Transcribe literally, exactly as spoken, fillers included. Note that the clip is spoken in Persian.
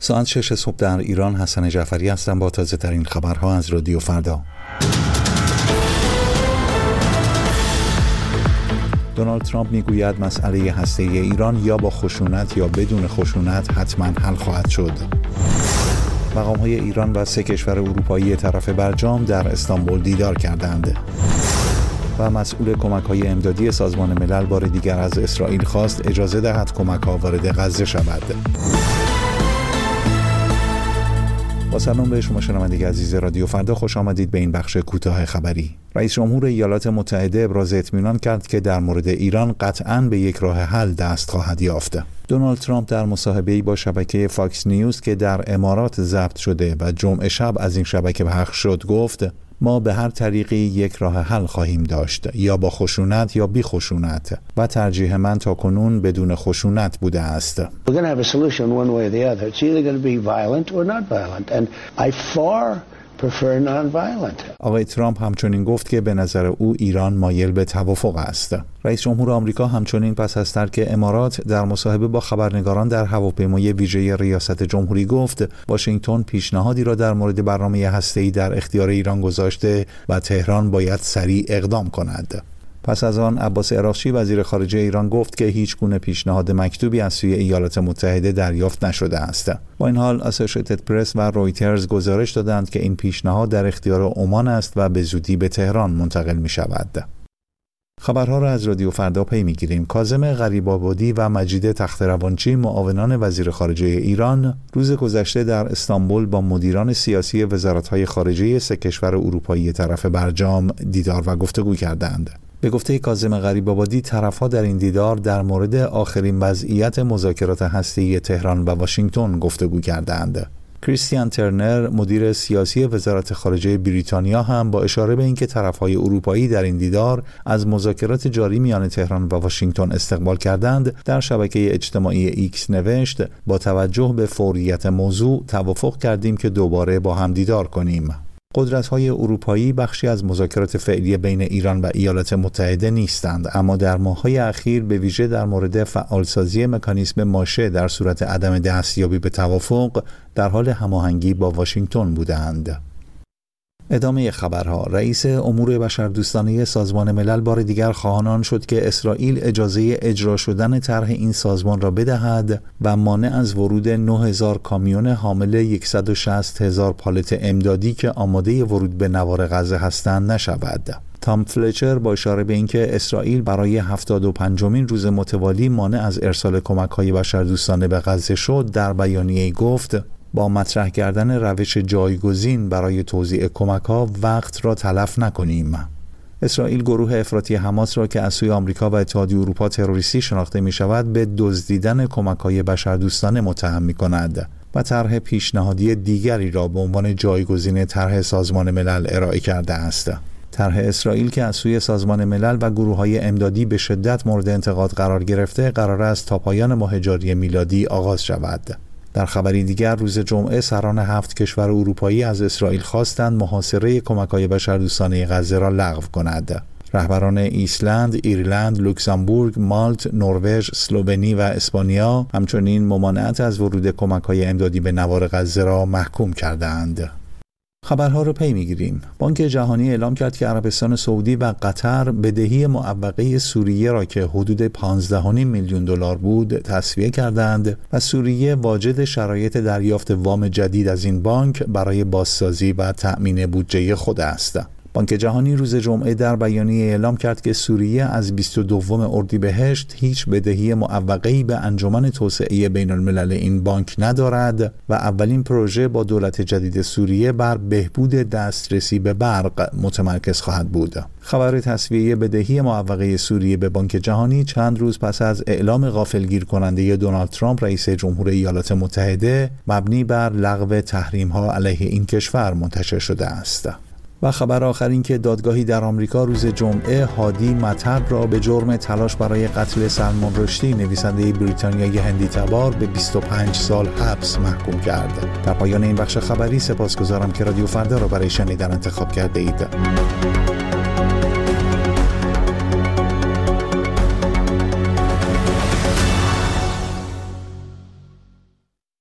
ساعت شش صبح در ایران. حسن جعفری هستم با تازه ترین خبرها از رادیو فردا. دونالد ترامپ میگوید مسئله هسته‌ای ایران یا با خشونت یا بدون خشونت حتما حل خواهد شد. مقام‌های ایران و سه کشور اروپایی طرف برجام در استانبول دیدار کردند. و مسئول کمک‌های امدادی سازمان ملل بار دیگر از اسرائیل خواست اجازه دهد کمک‌ها وارد غزه شود. با سلام به شما شنوندگان عزیز رادیو فردا، خوش آمدید به این بخش کوتاه خبری. رئیس جمهور ایالات متحده ابراز اطمینان کرد که در مورد ایران قطعاً به یک راه حل دست خواهد یافت. دونالد ترامپ در مصاحبه‌ای با شبکه فاکس نیوز که در امارات ضبط شده و جمعه شب از این شبکه پخش شد گفت: ما به هر طریقی یک راه حل خواهیم داشت، یا با خشونت یا بی خشونت، و ترجیح من تا کنون بدون خشونت بوده است. We're going to have a solution one way or the other. It's either going to be violent or not violent, and I far prefer non-violent. آقای ترامپ همچنین گفت که به نظر او ایران مایل به توافق است. رئیس جمهور آمریکا همچنین پس از ترک امارات در مصاحبه با خبرنگاران در هواپیمای ویژه ریاست جمهوری گفت واشنگتن پیشنهادی را در مورد برنامه هسته‌ای در اختیار ایران گذاشته و تهران باید سریع اقدام کند. پس از آن عباس عراقچی وزیر خارجه ایران گفت که هیچ گونه پیشنهاد مکتوبی از سوی ایالات متحده دریافت نشده است. با این حال اسوسییتد پرس و رویترز گزارش دادند که این پیشنهاد در اختیار عمان است و به زودی به تهران منتقل می شود. خبرها را از رادیو فردا پی می‌گیریم. کاظم غریب‌آبادی و مجید تخت‌روانچی معاونان وزیر خارجه ایران روز گذشته در استانبول با مدیران سیاسی وزارت‌های خارجه سه کشور اروپایی طرف برجام دیدار و گفتگو کردند. به گفته کاظم غریب‌آبادی طرف‌ها در این دیدار در مورد آخرین وضعیت مذاکرات هسته‌ای تهران و واشنگتن گفتگو کردند. کریستیان ترنر مدیر سیاسی وزارت خارجه بریتانیا هم با اشاره به اینکه طرف‌های اروپایی در این دیدار از مذاکرات جاری میان تهران و واشنگتن استقبال کردند، در شبکه اجتماعی ایکس نوشت: با توجه به فوریت موضوع توافق کردیم که دوباره با هم دیدار کنیم. قدرت‌های اروپایی بخشی از مذاکرات فعلی بین ایران و ایالات متحده نیستند، اما در ماه‌های اخیر به ویژه در مورد فعالسازی مکانیزم ماشه در صورت عدم دستیابی به توافق در حال هماهنگی با واشنگتن بودند. ادامه خبرها. رئیس امور بشردوستانه سازمان ملل بار دیگر خواهان شد که اسرائیل اجازه اجرا شدن طرح این سازمان را بدهد و مانع از ورود نه هزار کامیون حامل صد و شصت هزار پالت امدادی که آماده ورود به نوار غزه هستند نشود. تام فلچر با اشاره به اینکه اسرائیل برای هفتاد و پنجمین روز متوالی مانع از ارسال کمک‌های بشردوستانه به غزه شد، در بیانیه‌ای گفت: با مطرح کردن روش جایگزین برای توزیع کمک‌ها وقت را تلف نکنیم. اسرائیل گروه افراطی حماس را که از سوی آمریکا و اتحادیه اروپا تروریستی شناخته می‌شود به دزدیدن کمک‌های بشردوستانه متهم می‌کند و طرح پیشنهادی دیگری را به عنوان جایگزین طرح سازمان ملل ارائه کرده است. طرح اسرائیل که از سوی سازمان ملل و گروه‌های امدادی به شدت مورد انتقاد قرار گرفته، قرار است تا پایان ماه جاری میلادی آغاز شود. در خبری دیگر روز جمعه سران هفت کشور اروپایی از اسرائیل خواستند محاصره کمک‌های بشردوستانه غزه را لغو کند. رهبران ایسلند، ایرلند، لوکزامبورگ، مالت، نروژ، اسلوونی و اسپانیا همچنین ممانعت از ورود کمک‌های امدادی به نوار غزه را محکوم کردند. خبرها رو پی میگیریم. بانک جهانی اعلام کرد که عربستان سعودی و قطر بدهی معوقه سوریه را که حدود پانزده و نیم میلیون دلار بود تسویه کردند و سوریه واجد شرایط دریافت وام جدید از این بانک برای بازسازی و تأمین بودجه خود است. بانک جهانی روز جمعه در بیانیه اعلام کرد که سوریه از بیست و دوم اردیبهشت هیچ بدهی معوقه‌ای به انجمن توسعه بین الملل این بانک ندارد و اولین پروژه با دولت جدید سوریه بر بهبود دسترسی به برق متمرکز خواهد بود. خبر تسویه بدهی معوقه سوریه به بانک جهانی چند روز پس از اعلام غافلگیر کننده دونالد ترامپ رئیس جمهور ایالات متحده مبنی بر لغو تحریم‌ها علیه این کشور منتشر شده است. و خبر آخر این که دادگاهی در آمریکا روز جمعه هادی مطب را به جرم تلاش برای قتل سلمان رشدی نویسنده بریتانیایی هندی تبار به بیست و پنج سال حبس محکوم کرد. در پایان این بخش خبری سپاسگزارم که رادیو فردا را برای شنیدن انتخاب کرده اید.